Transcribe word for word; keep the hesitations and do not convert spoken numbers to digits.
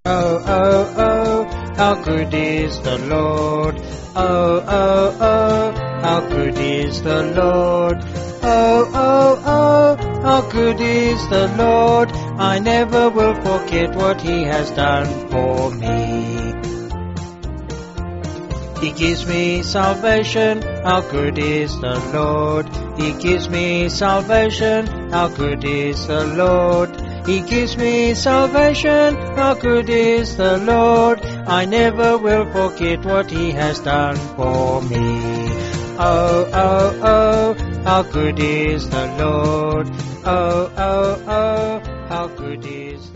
Oh, oh, oh, how good is the Lord. Oh, oh, oh, how good is the Lord. Oh, oh, oh, how good is the Lord. I never will forget what He has done for me. He gives me salvation, how good is the Lord. He gives me salvation, how good is the Lord. He gives me salvation, how good is the Lord. I never will forget what He has done for me. Oh, oh, oh, how good is the Lord. Oh, oh, oh, how good is